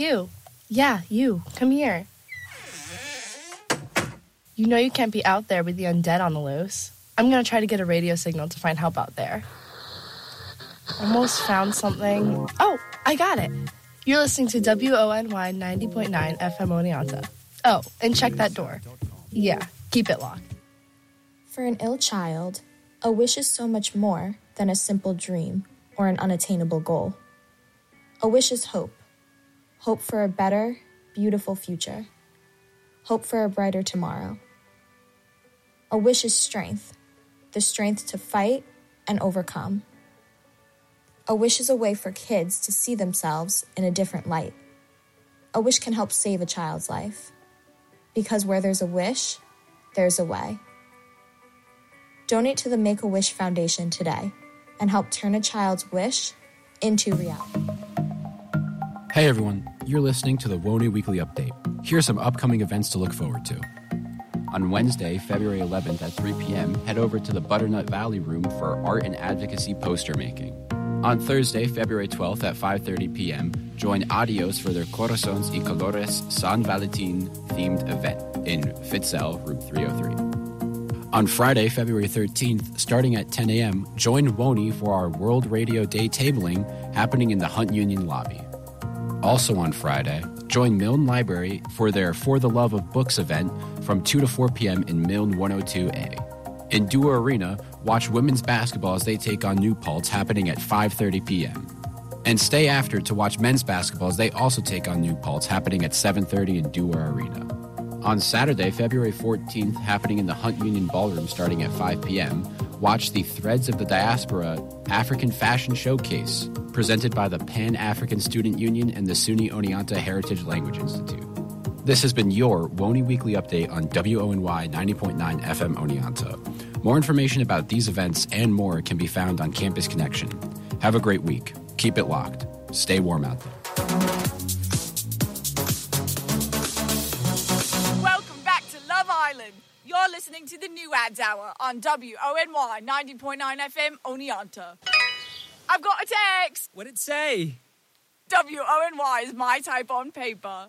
you. Yeah, you. Come here. You know you can't be out there with the undead on the loose. I'm going to try to get a radio signal to find help out there. Almost found something. Oh, I got it. You're listening to WONY 90.9 FM Oneonta. Oh, and check that door. Yeah, keep it locked. For an ill child, a wish is so much more than a simple dream or an unattainable goal. A wish is hope. Hope for a better, beautiful future. Hope for a brighter tomorrow. A wish is strength, the strength to fight and overcome. A wish is a way for kids to see themselves in a different light. A wish can help save a child's life. Because where there's a wish, there's a way. Donate to the Make-A-Wish Foundation today and help turn a child's wish into reality. Hey everyone, you're listening to the WONY Weekly Update. Here are some upcoming events to look forward to. On Wednesday, February 11th at 3 p.m., head over to the Butternut Valley Room for art and advocacy poster making. On Thursday, February 12th at 5:30 p.m., join Adios for their Corazones y Colores San Valentin themed event in Fitzel, Room 303. On Friday, February 13th, starting at 10 a.m., join WONY for our World Radio Day tabling happening in the Hunt Union lobby. Also on Friday, join Milne Library for their For the Love of Books event from 2 to 4 p.m. in Milne 102A. In Dewar Arena, watch women's basketball as they take on New Paltz happening at 5:30 p.m. And stay after to watch men's basketball as they also take on New Paltz happening at 7:30 in Dewar Arena. On Saturday, February 14th, happening in the Hunt Union Ballroom starting at 5 p.m., watch the Threads of the Diaspora African Fashion Showcase, presented by the Pan-African Student Union and the SUNY Oneonta Heritage Language Institute. This has been your WONY Weekly Update on WONY 90.9 FM Oneonta. More information about these events and more can be found on Campus Connection. Have a great week. Keep it locked. Stay warm out there. Welcome back to Love Island. You're listening to the New Ads Hour on WONY 90.9 FM Oneonta. I've got a text. What'd it say? WONY is my type on paper.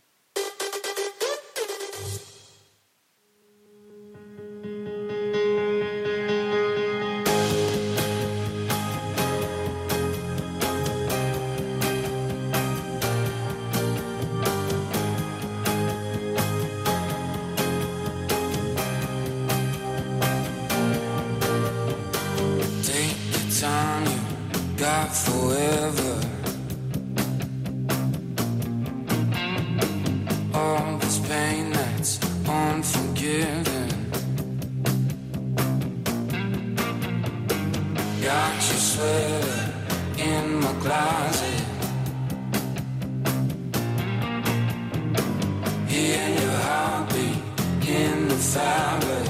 Got forever. All this pain that's unforgiven. Got your sweater in my closet. Hear your heartbeat in the fabric.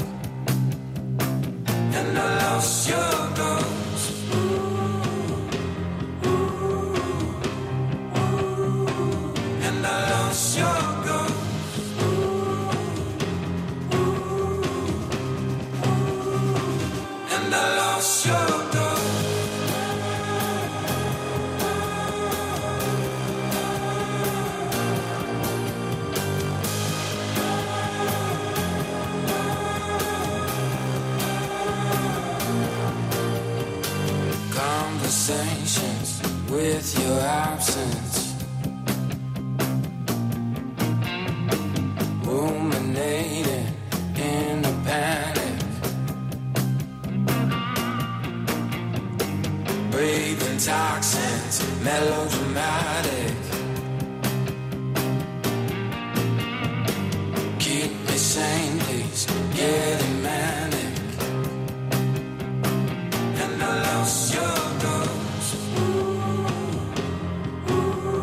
And I lost your ghost. Conversations with your absence, ruminating in a panic, breathing toxins, melodramatic. Keep me sane, please, getting manic. And I lost your ghost.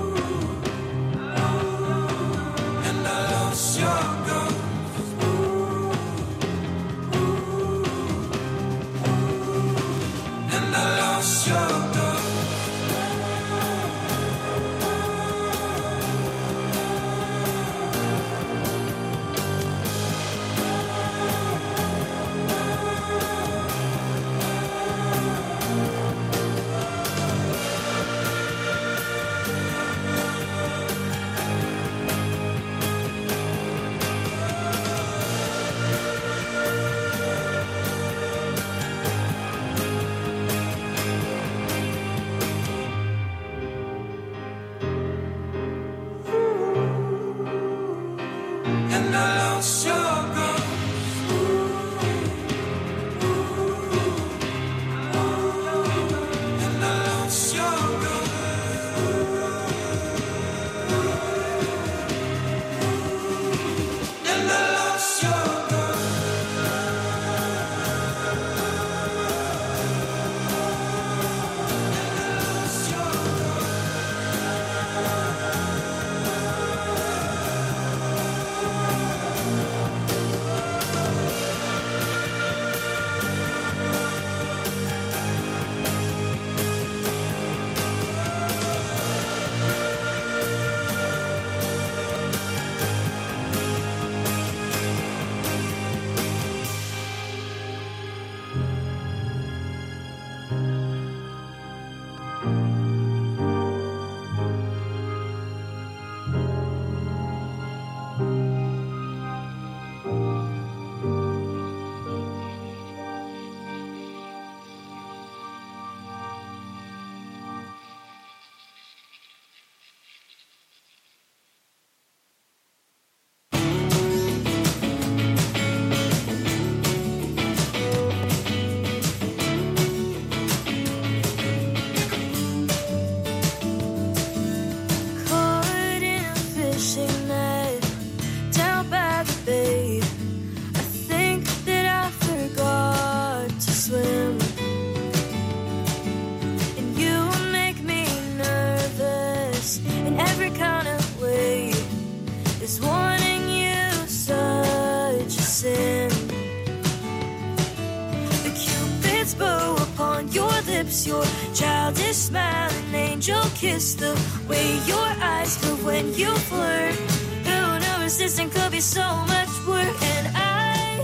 Your childish smile, an angel kiss, the way your eyes move when you flirt. Who knew resisting could be so much work? And I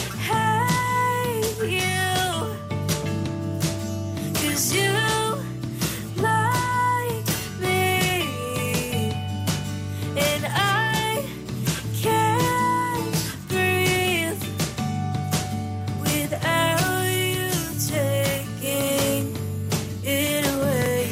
hate you, 'cause you like me, and I can't breathe without you taking it away.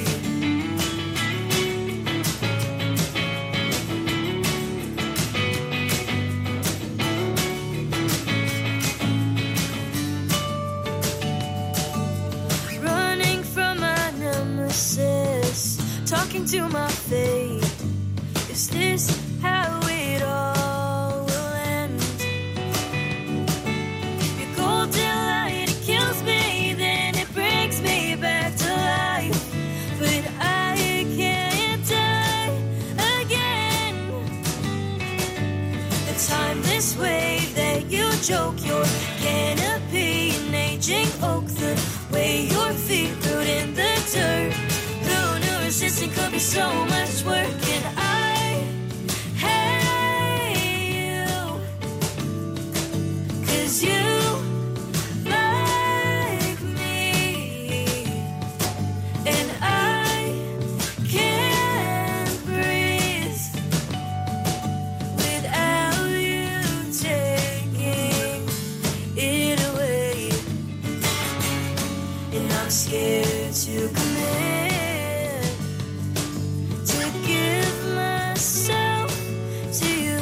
Running from my nemesis, talking to my fate. Is this how it all will end? Your golden light, it kills me, then it brings me back to life. But I can't die again. The timeless wave that you joke, your canopy, an aging oak, the way your feet root in the dirt. Who knew resisting could be so much work? And I hate you, 'cause you like me, and I can't breathe without you taking it away. And I'm scared to commit, to give myself to you.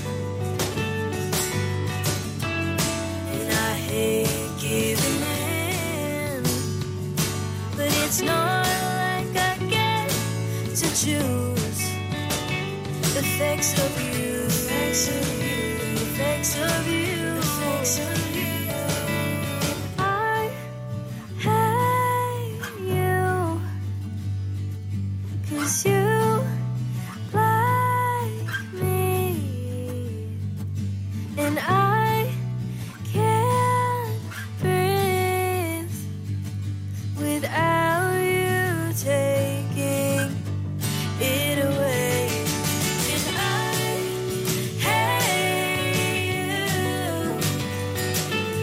And I hate giving in, but it's not like I get to choose the effects of you, the effects of you, the effects of you, the effects of you. I hate you, 'cause you like me, and I can't breathe without you taking it away. And I hate you,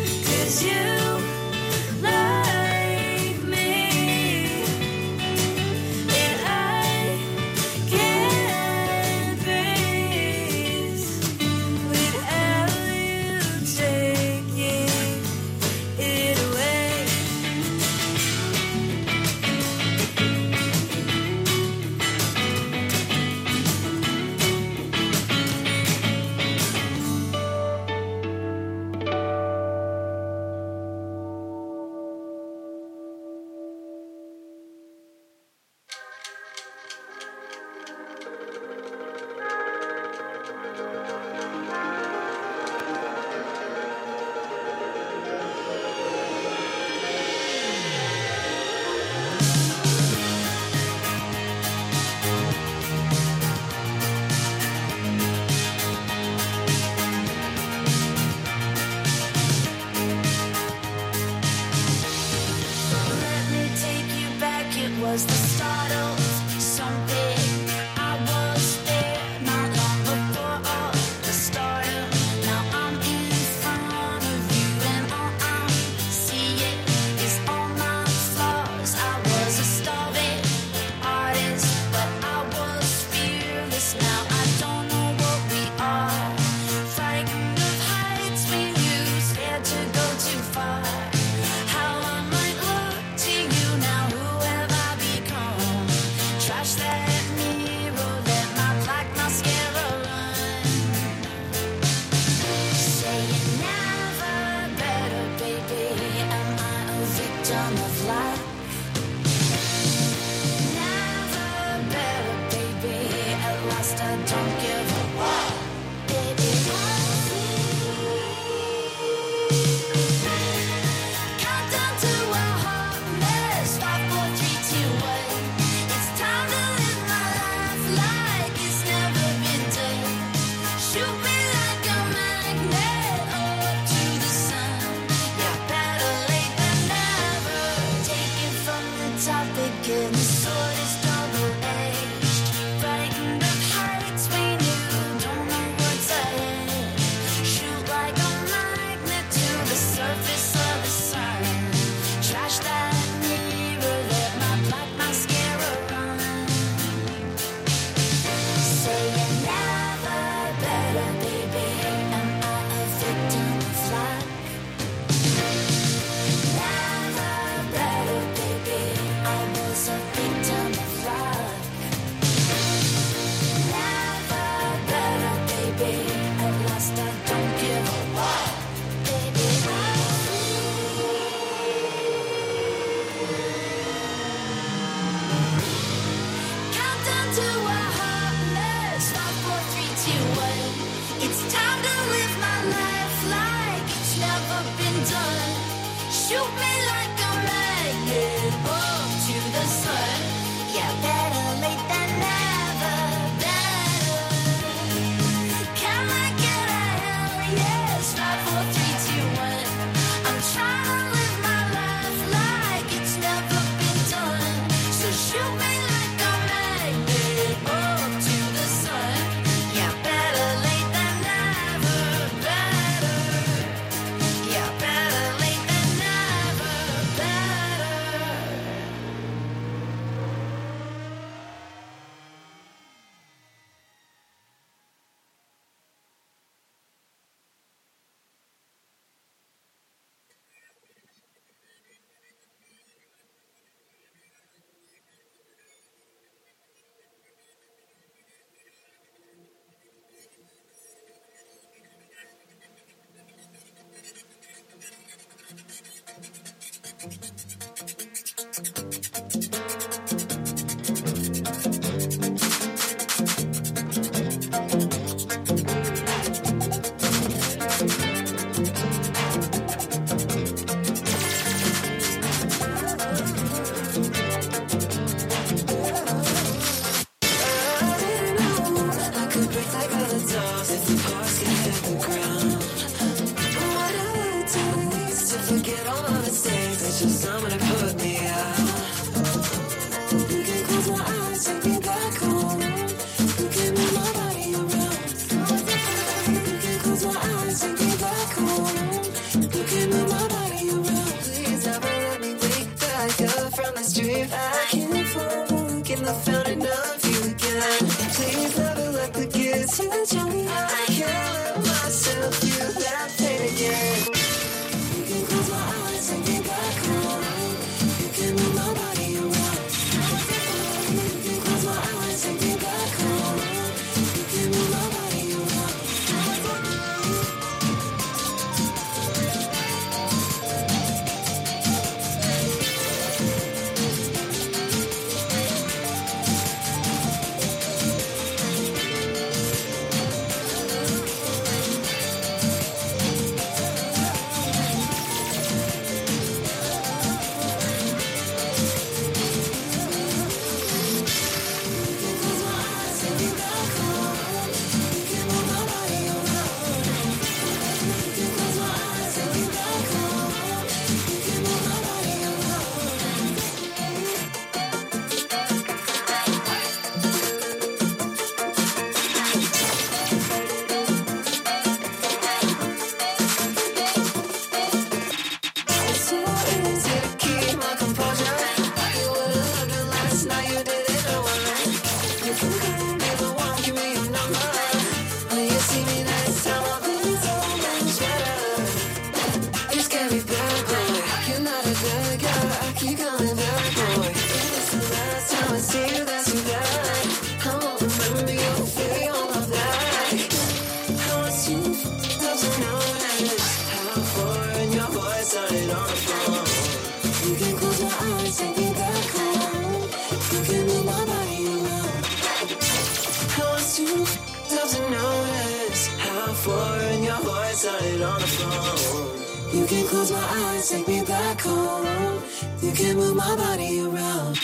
last I don't give a what, baby. Countdown to our heartless 5, 4, 3, 2, 1. It's time to live my life like it's never been done. Shoot me like a magnet up to the sun. Yeah, better late than never. Take it from the top again. The sword is double-edged. Frightened of heights we knew. Don't know what's ahead. Shoot like a magnet to the surface of the sun. Trash that mirror, let my black mascara run. Say it never better, baby. Am I a victim of luck? Never better, baby. I was a victim of luck. Never better, baby. At last I don't give a what, baby. Countdown to our heartless 5, 4, 3, 2, 1. It's time to live my life like it's never been done. Shoot me like a magnet up to the sun. Yeah, better late than never. Better. Can I get a hell yes? 5, 4, 3, 2, 1. I'm trying to live my life like it's never been done. So shoot me like a magnet up to the sun. Yeah, better late than never. Better. Yeah, better late than never. Better. I could break like all the dolls if the parts can hit the ground. Whatever it takes to forget all my mistakes, it's just someone to put me out. You can close my eyes, take me back home. You can move my body around. You can close my eyes, take me back home. You can move my body around. Please never let me wake back up from this dream. I can't fall in the fountain of you again. Please never let the kids touch me. I can't let myself feel that pain again. You can close my eyes and get back home. You can move my body around. You can close my eyes and get back home. You can move my body around. too up to notice how foreign your voice sounded on the phone. You can close my eyes, take me back home. You can move my body around.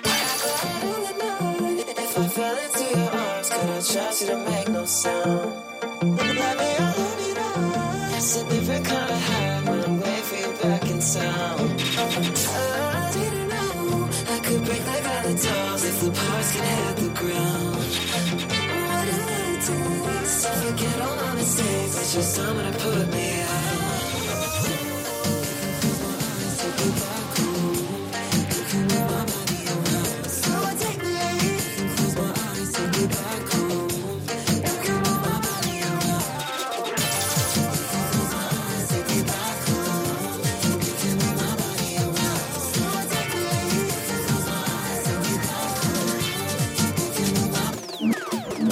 If I fell into your arms, could I trust you to make no sound? Let me all of it all. It's a different kind of high when I'm waiting for you back in town. I didn't know I could break like other dolls if the parts could hit the ground. What it takes to forget all my mistakes. It's just someone to put me out. Take me back home. You can move my body around. So take me. You can close my eyes. Take me back home. You can move my body around. You can close my eyes. Take me back home. You can move my body around. So take me. You can close my eyes. Take me back home. You can move my body around.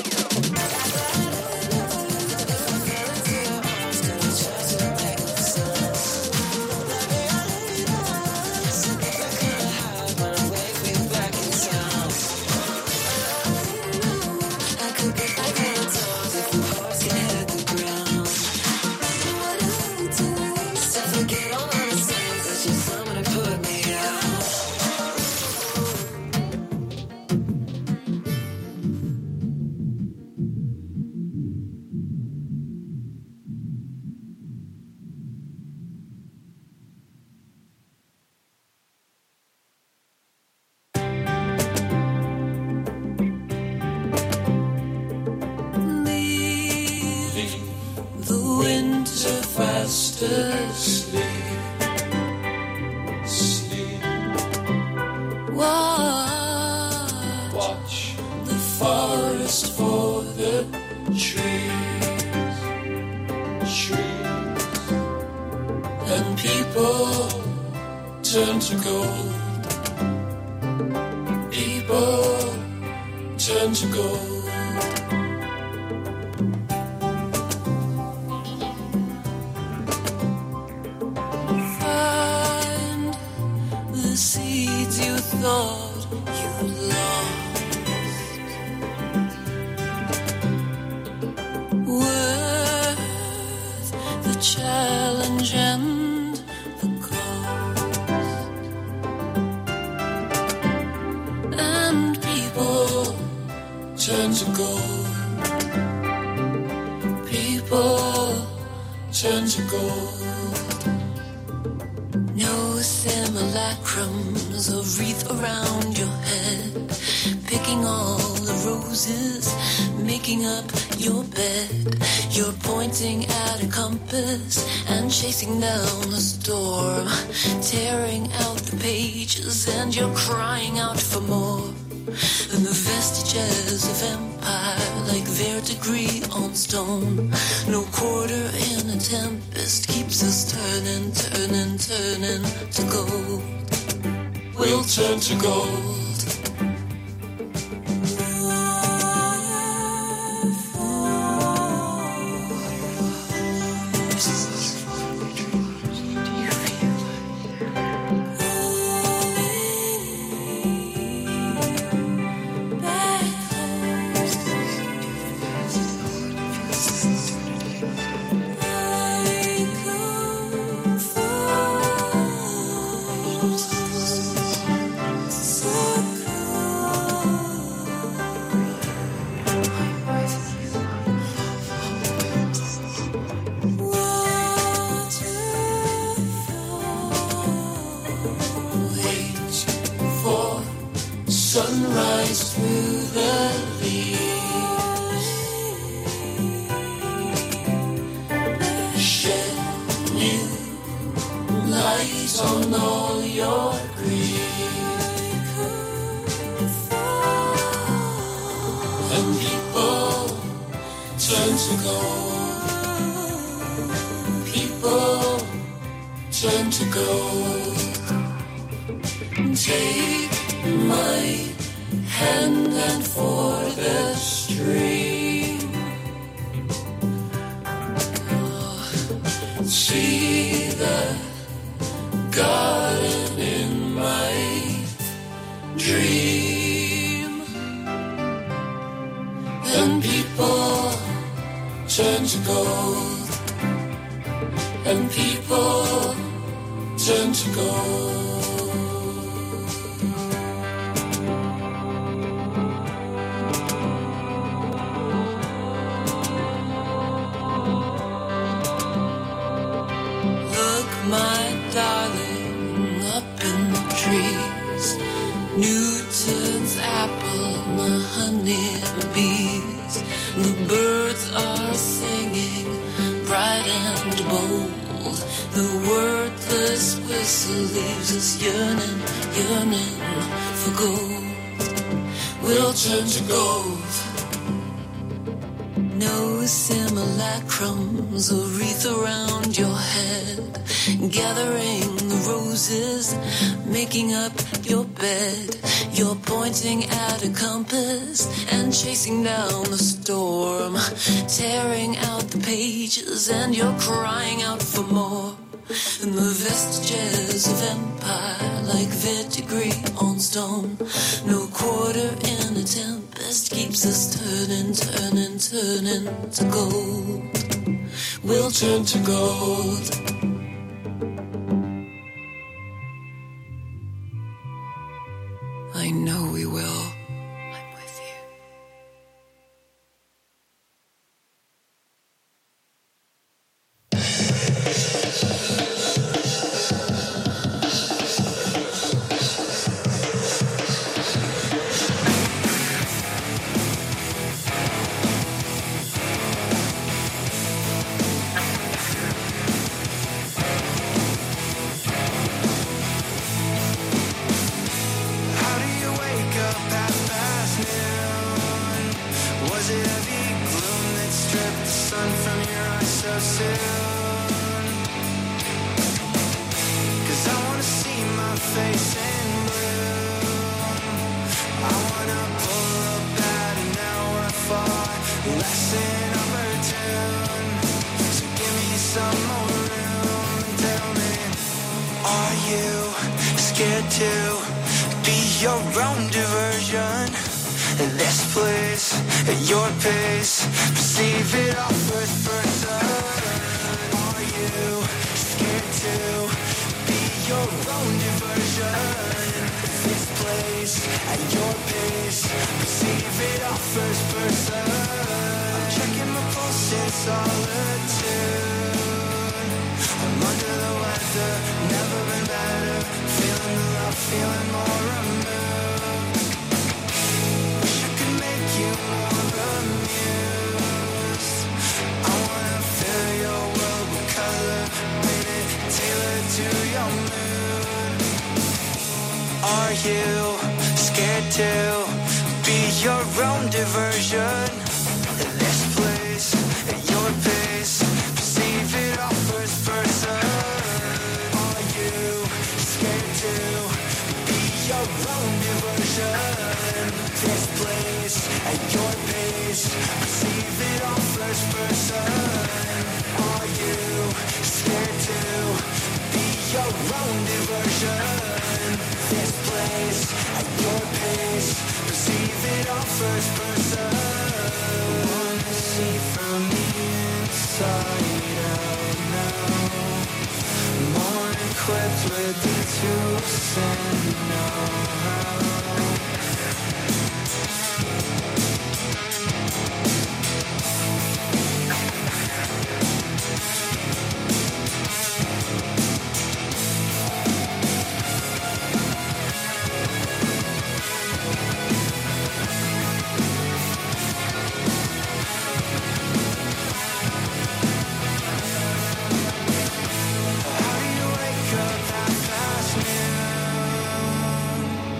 Watch the forest for the trees, and people turn to gold. People turn to gold. Find the seeds you thought you lost. Worth the challenge and the cost. And people turn to gold. People turn to gold. No simulacrums of wreath around your head, picking all the roses, making up your bed. You're pointing at a compass and chasing down the storm, tearing out the pages, and you're crying out for more. And the vestiges of empire, like verdigris on stone. No quarter in a tempest keeps us turning, turning, turning to gold. We'll turn to gold. Sunrise through the leaves, shed new light on all your grief, and people turn to gold. People turn to gold. Take my hand and for the stream. See the garden in my dream. And people turn to gold, and people turn to gold. Look, my darling, up in the trees, Newton's apple, the honeybees, the birds are singing bright and bold. The wordless whistle leaves us yearning, yearning for gold. We'll turn to gold. No simulacrums or wreath around your head, gathering the roses, making up your bed. You're pointing at a compass and chasing down the storm, tearing out the pages, and you're crying out for more. And the vestiges of empire, like verdigris on stone, no quarter in a tempest keeps us turning, turning, turning to gold. We'll turn to gold. I know we will. I'm with you. How do you wake up past noon? Was it heavy gloom that stripped the sun from your eyes so soon? 'Cause I wanna see my face in bloom. I wanna pull up at an hour far, lesson opportune. So give me some more room and tell me, are you scared to be your own diversion? This place, at your pace, perceive it all first person. Are you scared to be your own diversion? This place, at your pace, perceive it all first person. I'm checking my pulse in solitude. I'm under the weather, never been better. Feeling the love, feeling more removed. Wish I could make you more amused. I wanna fill your world with color, paint it tailored to your mood. Are you scared to be your own diversion? This place, at your pace, perceive it all first person. Are you scared to be your own diversion? This place, at your pace, perceive it all first person. Are you scared to be your own diversion? This place, at your pace, perceive it all first person. Wanna see from the inside out now. More equipped with the tools and know-how. How do you wake up half past noon?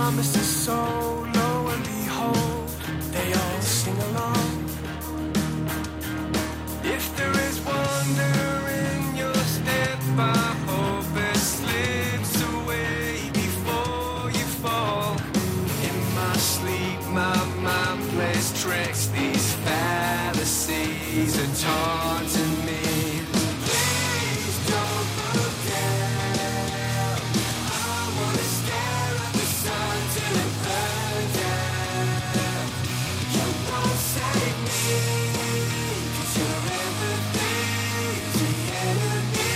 promises so lo and behold, they all sing along. If there is wonder in your step, I hope it slips away before you fall. In my sleep, my mind plays tricks. These fallacies are taunting me. Please don't look down. I wanna stare at the sun till it burns out. You won't save me, 'cause your empathy's the enemy.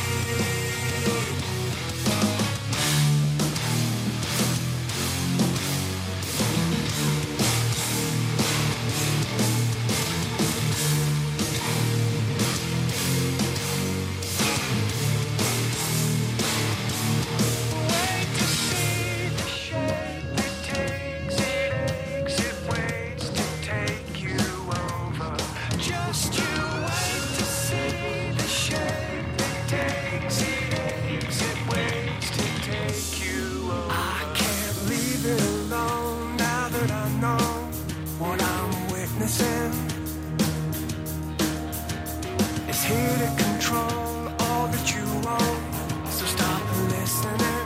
Wait to see the shape it takes, it aches, it waits to take you over. Just you wait to see the shape it takes, it aches, it waits to take you over. I can't leave it alone now that I know what I'm witnessing. It's here to control all that you own, so stop listening.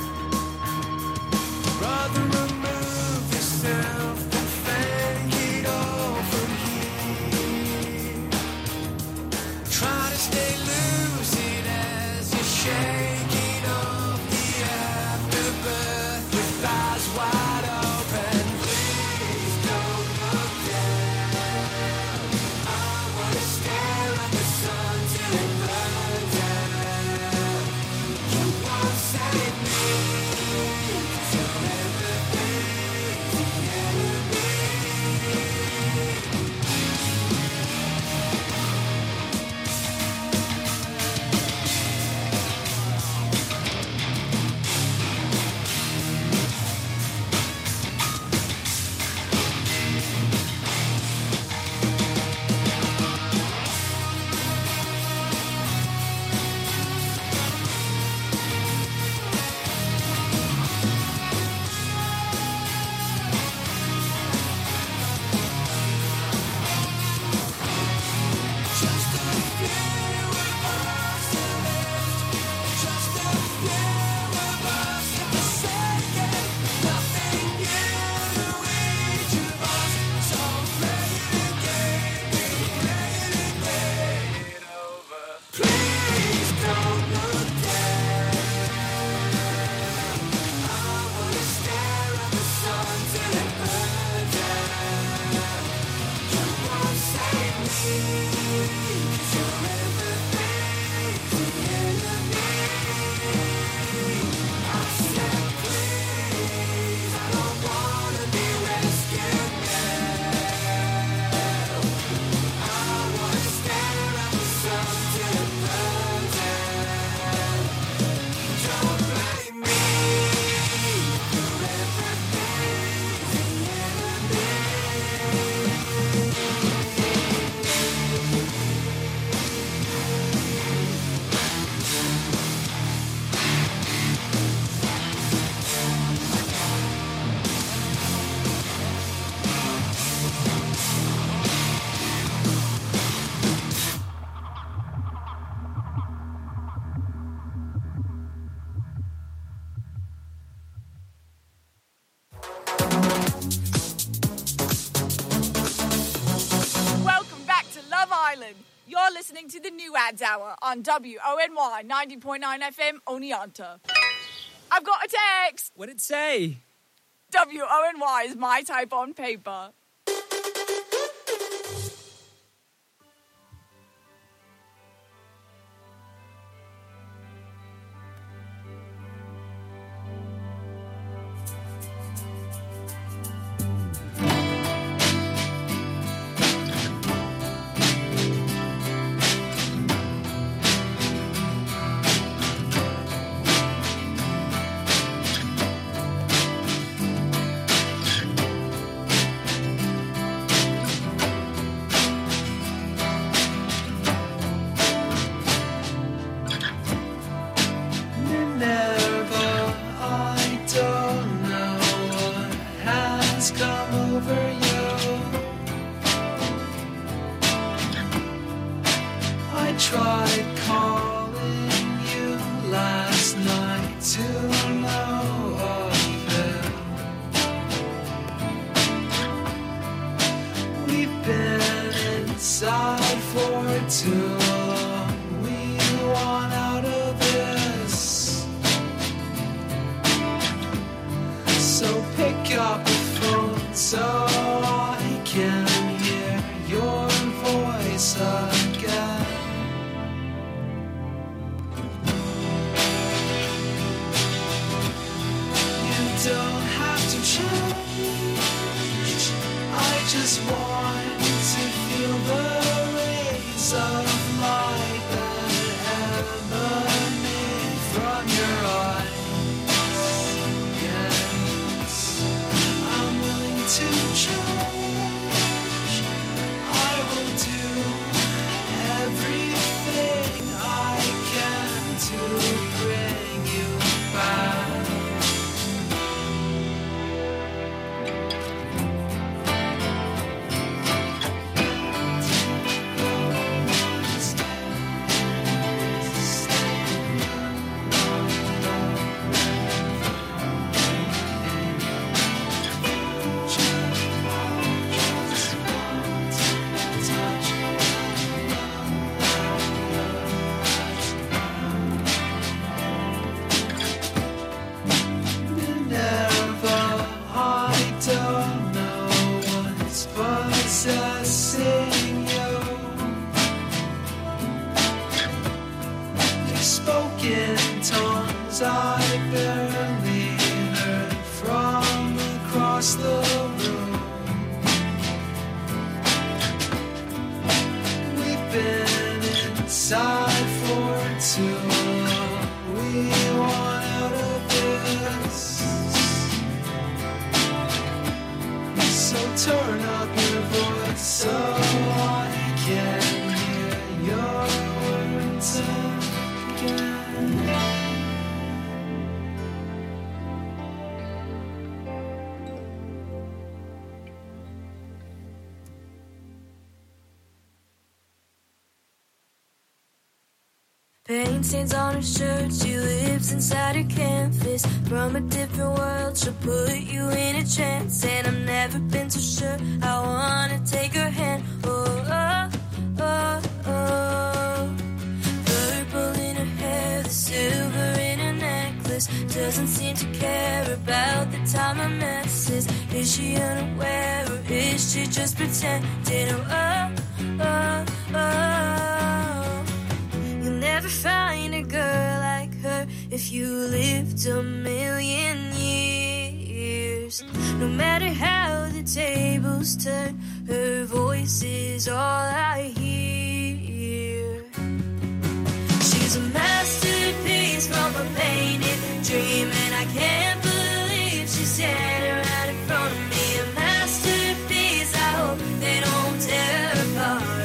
Rather remove yourself than fake it all from here. Try to stay lucid as you're shaking off the afterbirth with eyes wide open. Please don't look down. I wanna stare at the sun till it burns out. You won't save me, 'cause your empathy's the enemy. Just a few of us are left. Just a few of us have forsaken. Nothing new to each of us. So play it again, play it over. Please don't look down. I wanna stare at the sun till it burns out. You won't save me, 'cause your empathy's the enemy. I said please, I don't wanna be rescued now. I wanna stare at the sun till it burns out. Don't blame me, your empathy's the enemy. Welcome back to Love Island. You're listening to the New Ads Hour on WONY 90.9 FM Oneonta. I've got a text. What'd it say? WONY is my type on paper. up the phone so I can hear your voice again. You don't have to change. I just want to feel the rays of light that emanate from your eyes. Yes, I'm willing to change. I will do everything I can to bring you back. I barely heard from across the room. We've been inside for too long. We want out of this. So turn up your voice so I can hear your words again. Paint stains on her shirt, she lives inside her canvas. From a different world, she'll put you in a trance. And I've never been so sure I wanna take her hand. Oh, oh, oh, oh. Purple in her hair, the silver in her necklace. Doesn't seem to care about the time I messes. Is she unaware or is she just pretending? Oh, oh, oh, oh. Never find a girl like her if you lived a million years. No matter how the tables turn, her voice is all I hear. She's a masterpiece from a painted dream, and I can't believe she's standing right in front of me. A masterpiece, I hope they don't tear her apart.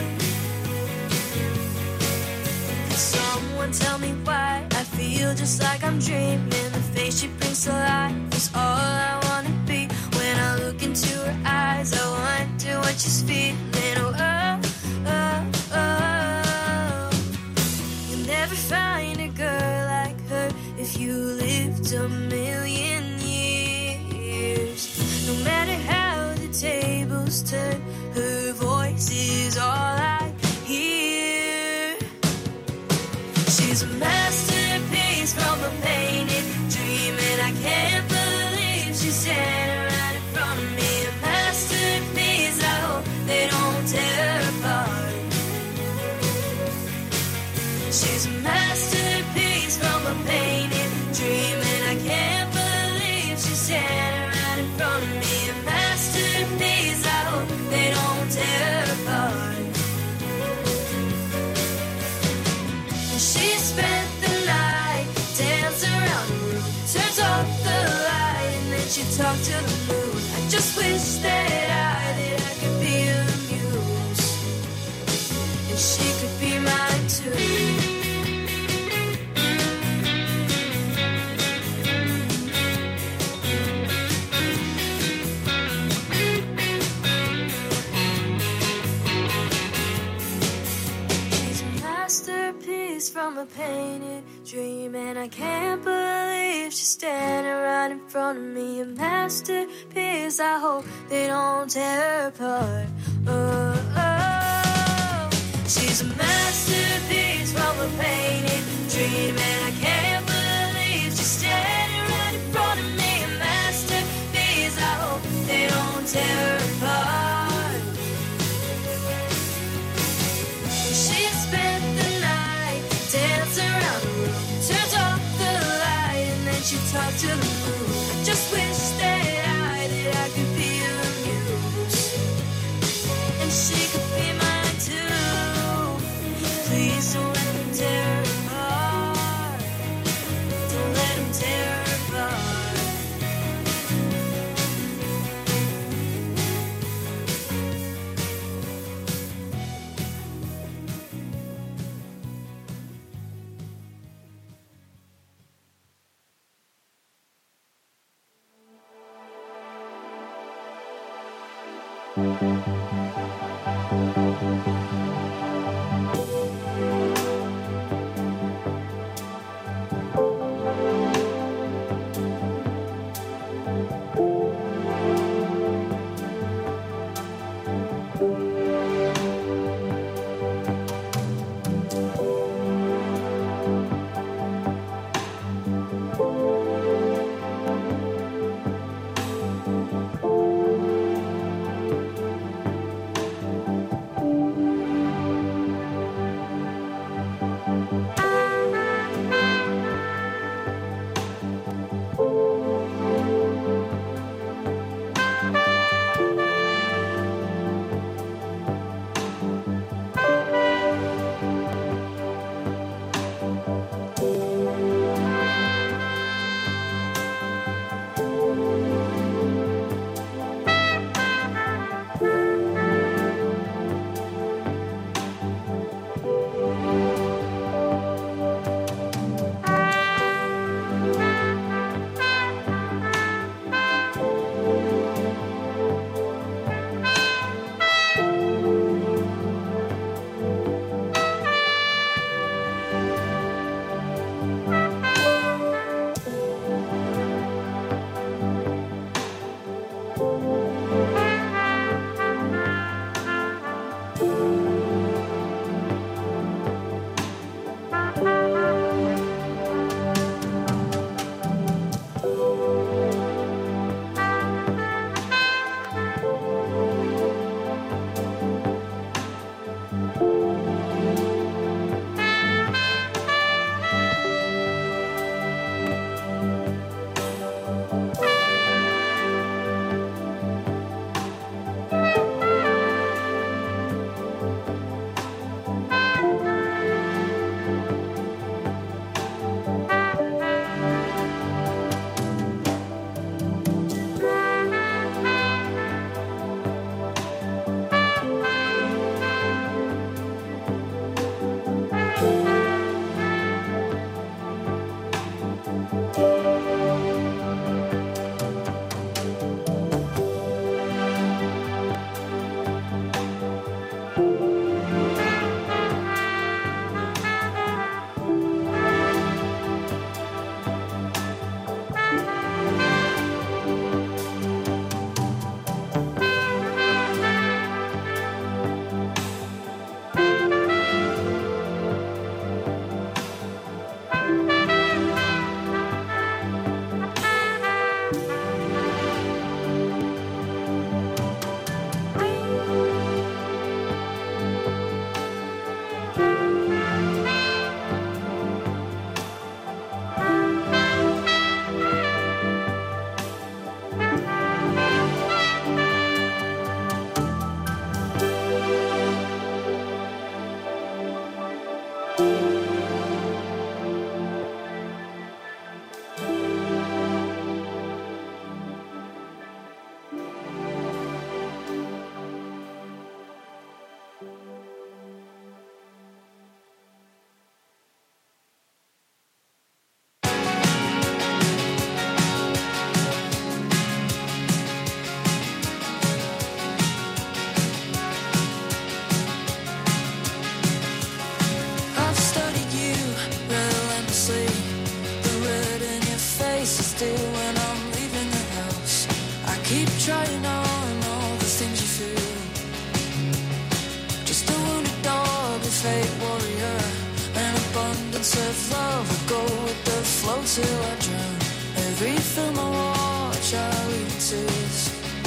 Someone tell me why I feel just like I'm dreaming. The face she brings to life is all I wanna be. When I look into her eyes, I wonder what she's feeling. Oh, oh, oh, oh. You'll never find a girl like her if you lived a million years. No matter how the tables turn, her voice is all I hear. She's a masterpiece from a painted dream, and I can't believe she's standing right in front of me. A masterpiece, I hope they don't tear her apart. She's a masterpiece from a painted dream, and I can't believe she's standing right in front of me. A masterpiece, I hope they don't tear her apart. She spent the night, danced around the room, turns off the light, and then she talked to the moon. I just wish that I could be her muse, and she could be mine too. From a painted dream, and I can't believe she's standing right in front of me. A masterpiece, I hope they don't tear her apart. Oh, oh. She's a masterpiece from a painted dream, and I can't believe she's standing right in front of me. A masterpiece, I hope out to the blue. Just wish that I could be amused, and she could be mine too. Please don't let them tear her apart. Don't let them tear her apart. till I drown. Every film I watch, I leave in tears.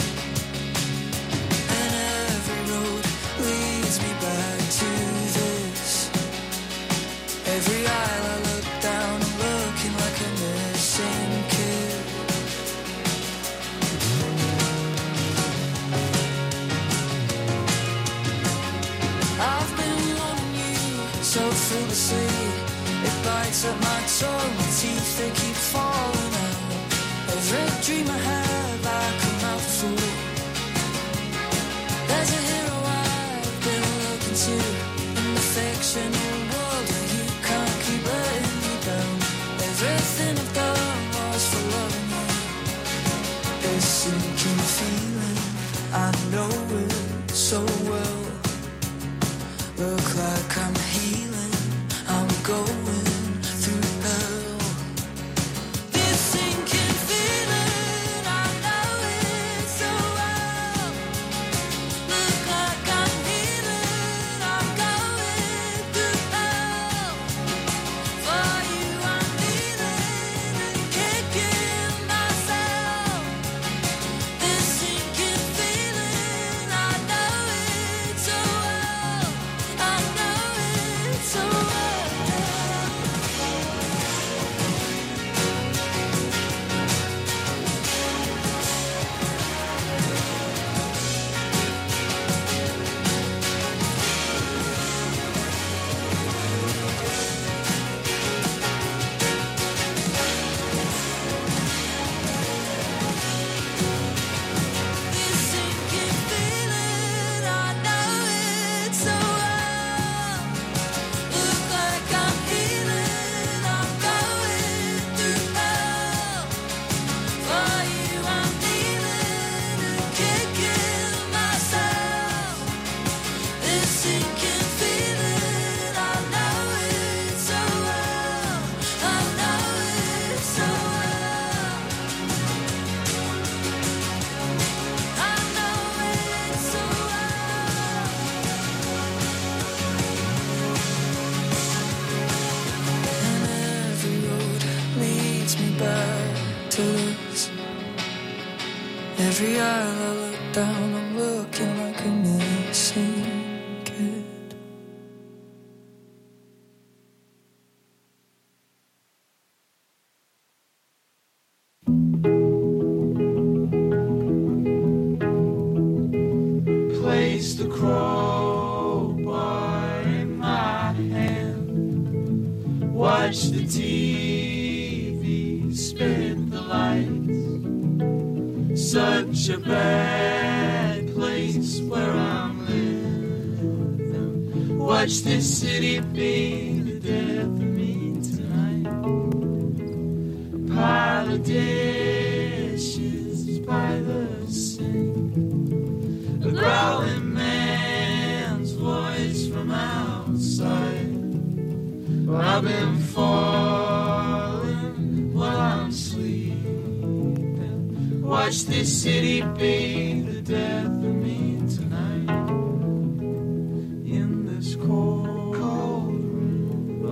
And every road leads me back to this. Every aisle I look down, I'm looking like a missing kid. the sea. It bites at my tongue, my teeth they keep falling out. Every dream I have, I come out full. There's a hero I've been looking to in the fictional world where you can't keep letting me down. Everything I've done was for loving you. This sinking feeling, I know it so well. Look like I'm healing, I'm going through hell. This sinking feeling, I know it so well. Look like I'm healing, I'm going through hell. For you I'm kneeling and kicking myself. This sinking feeling, I know it so well. I know it so well. This sinking feeling, I know it so well. Look like I'm healing, I'm going through hell. For you I'm kneeling and kicking myself. This sinking feeling, I know it so well. I know it so well. I know it so well. And every road leads me back to this. Every aisle I look down, I'm looking like a missing kid. Place the crowbar in my hand. Watch the TV, spin the lights. Such a bad place where I'm living. Watch this city be the death of me tonight. Pile of dishes by the sink. A growling man's voice from outside. Well, I've been falling while I'm sleeping. Watch this city be the death of me tonight. In this cold, cold room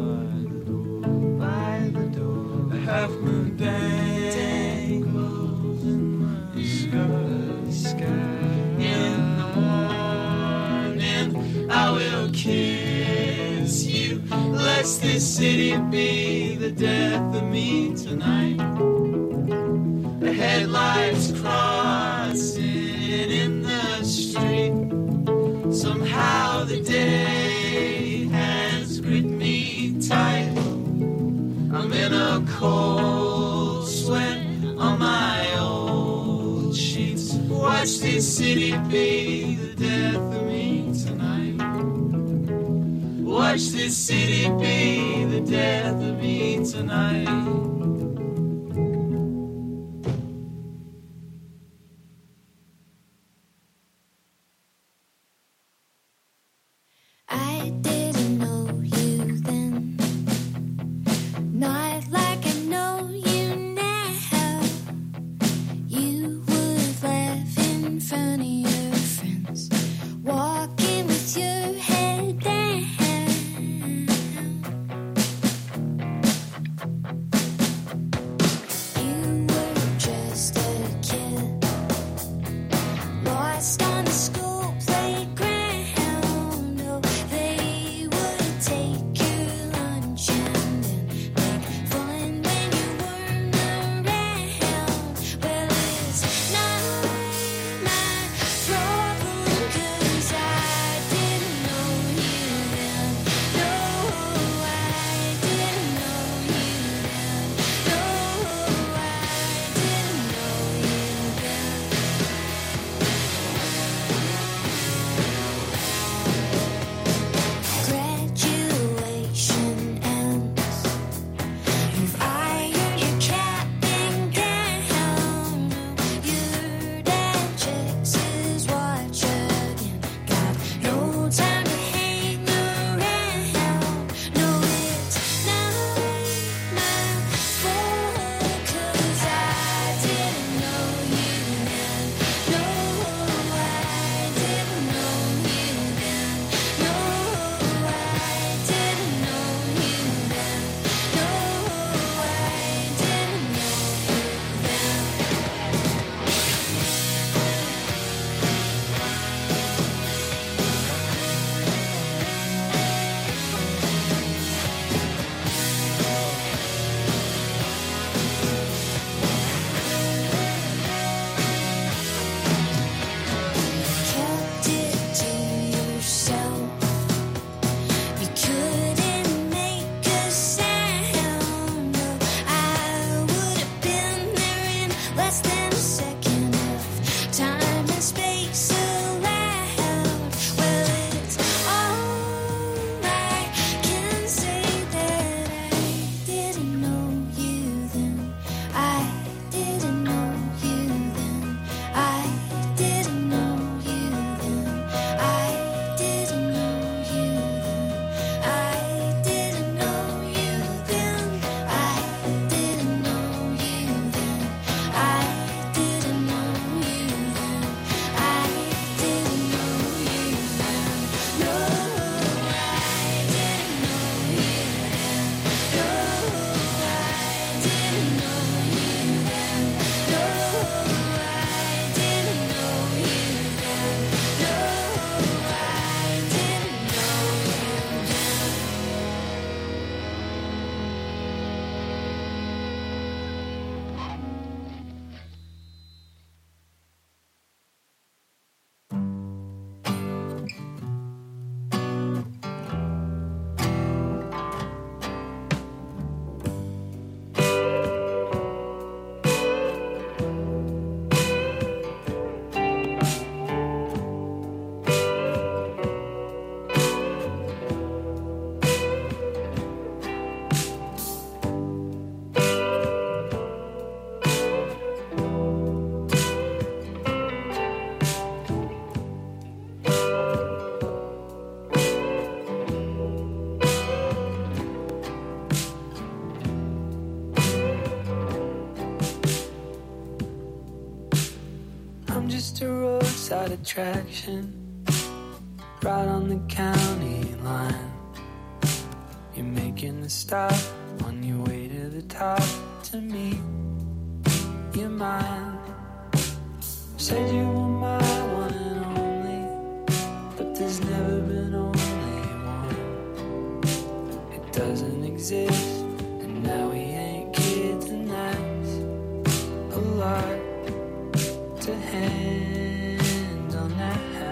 by the door, the half moon dangles in the sky. In the morning, I will kiss you. Lest this city be the death of me tonight. The headlights crossing in the street. Somehow the day has gripped me tight. I'm in a cold sweat on my old sheets. Watch this city be the death of me tonight. Watch this city be the death of me tonight. I didn't know you then, not like I know you now. You would laugh in front of your friends, walking with your head down. less than a second of time and space allowed. Well, it's all I can say that I didn't know you then. I didn't know you then. I didn't know you then. I didn't know you then. I didn't know you then. I didn't know you then. I didn't know you then. I didn't know you then. No, I didn't know you then. No, I didn't know you then. No, I didn't know you then. No, I didn't know you then. I'm just a roadside attraction, right on the county line. You're making a stop on your way to the top. To me, you're mine. Said you were my one and only, but there's never been only one. It doesn't exist, and now we ain't kids, and that's a lot to handle now.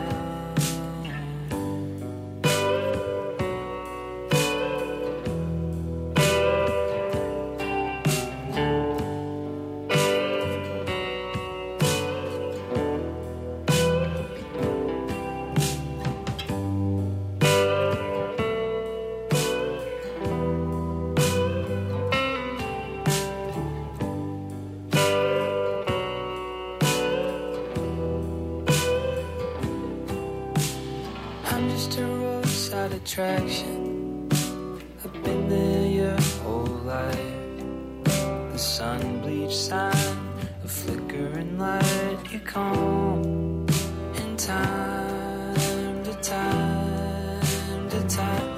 I'm just a roadside attraction. I've been there your whole life. The sun bleached sign, a flickering light. You come in time to time to time.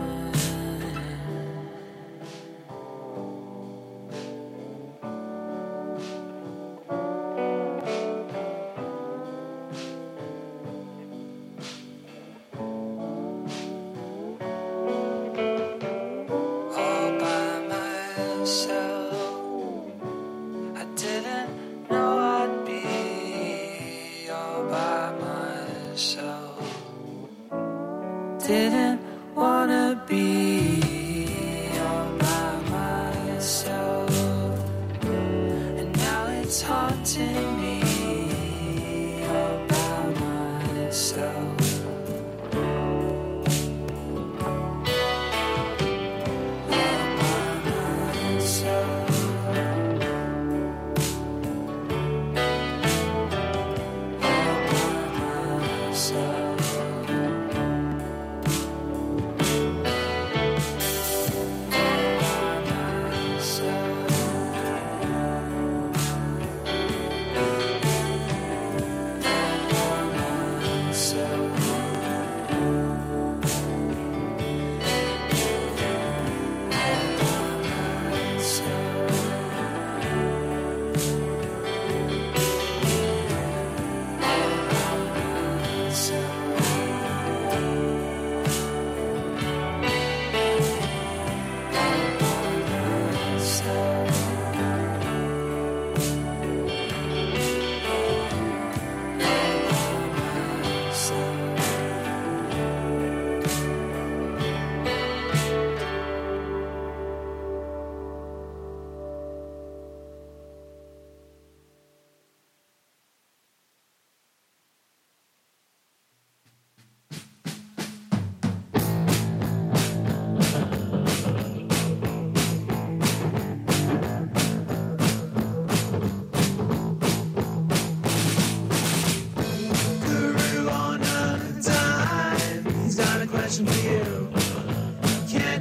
All by myself, I didn't know I'd be all by myself. Didn't wanna be all by myself, and now it's haunting me all by myself.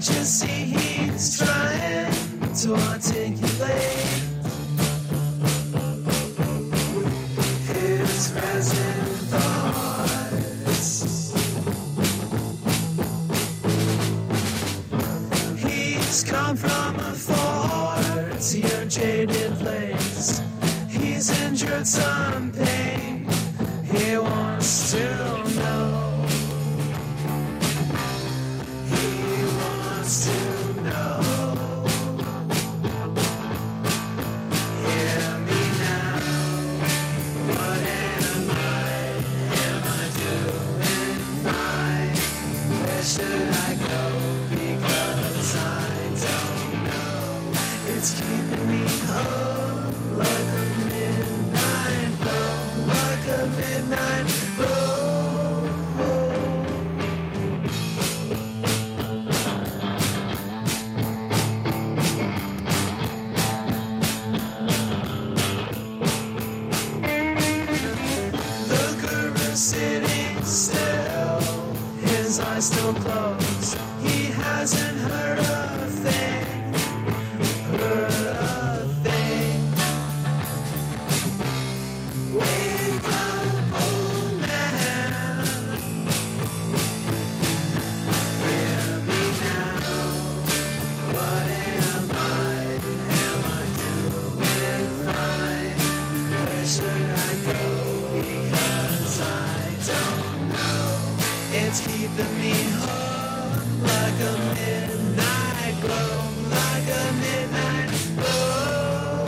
you see he's trying to articulate his resin thoughts. He's come from afar to your jaded place. He's endured some pain. He wants to know. He wants to know. Hear me now. What am I? Am I doing fine? Where should I go? Because I don't know. It's keeping me home like a midnight glow, like a midnight glow. The guru's sitting still, his eyes still closed. He hasn't heard a thing, heard a thing. Wake up, old man. Hear me now. What am I? Am I doing fine? Where should I go? Because I don't know. It's keeping me home like a midnight glow, like a midnight glow.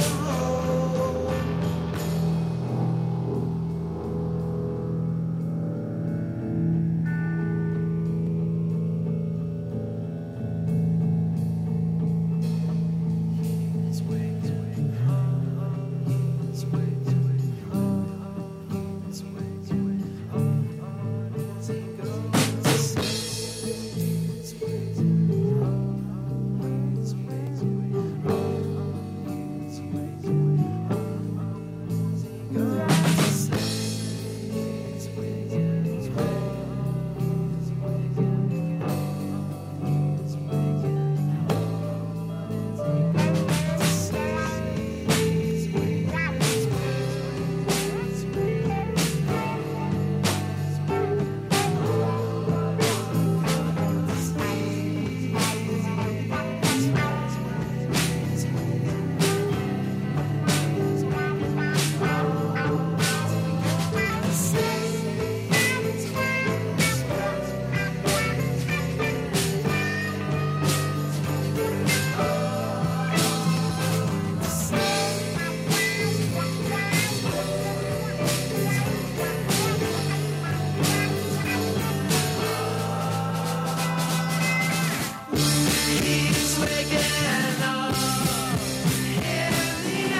He's waking up. Hear me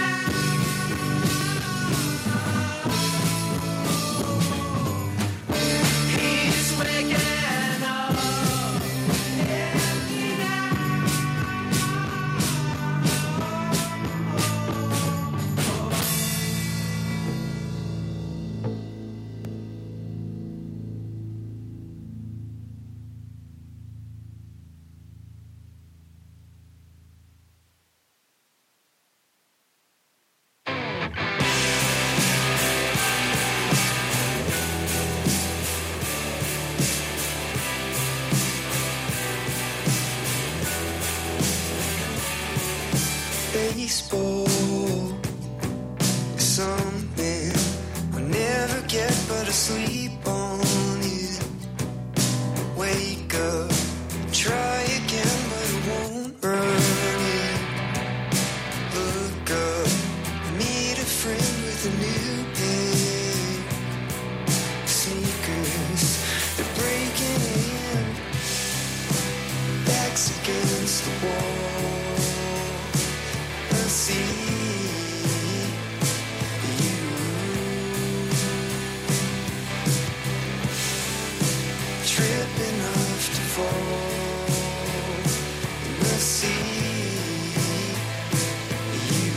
now. He's waking up. Hear me Baseball is something I never get but to sleep on it. Wake up, try again, but it won't run it. Look up, meet a friend with a new pair of sneakers. They're breaking in, backs against the wall. I see you tripping off to fall. And I see you.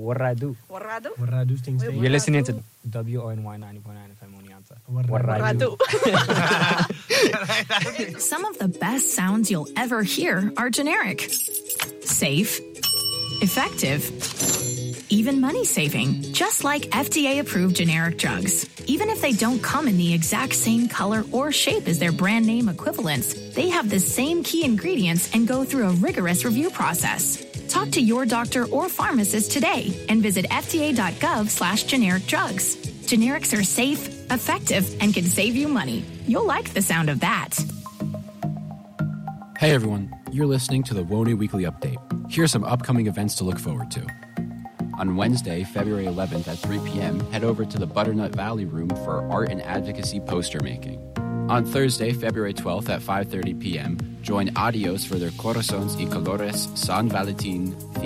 Warradu. Warrado? Warradu things. You're listening to WONY 90.9 FM Oneonta. Warradu. Some of the best sounds you'll ever hear are generic, safe, effective, even money-saving, just like FDA-approved generic drugs. Even if they don't come in the exact same color or shape as their brand name equivalents, they have the same key ingredients and go through a rigorous review process. Talk to your doctor or pharmacist today and visit fda.gov/generic drugs. Generics are safe, effective, and can save you money. You'll like the sound of that. Hey everyone, you're listening to the WONY Weekly Update. Here are some upcoming events to look forward to. On Wednesday, February 11th at 3 p.m., head over to the Butternut Valley Room for art and advocacy poster making. On Thursday, February 12th at 5:30 p.m., join Adios for their Corazones y Colores San Valentin